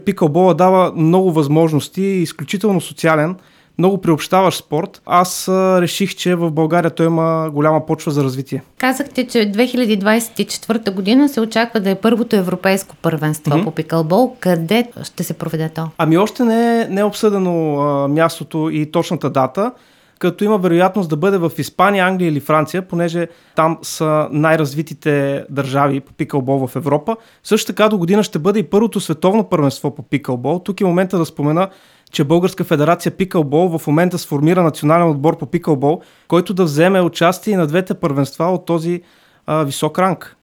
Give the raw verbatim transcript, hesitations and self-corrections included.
Пикълбола дава много възможности, изключително социален, много приобщаващ спорт. Аз а, реших, че в България той има голяма почва за развитие. Казахте, че две хиляди двадесет и четвърта година се очаква да е първото европейско първенство mm-hmm. по пикълбол. Къде ще се проведе то? Ами още не е, не е обсъдено а, мястото и точната дата, като има вероятност да бъде в Испания, Англия или Франция, понеже там са най-развитите държави по пикълбол в Европа. Също така до година ще бъде и първото световно първенство по пикълбол. Тук е момента да спомена, че Българска федерация пикълбол в момента сформира национален отбор по пикълбол, който да вземе участие на двете първенства от този а, висок ранг.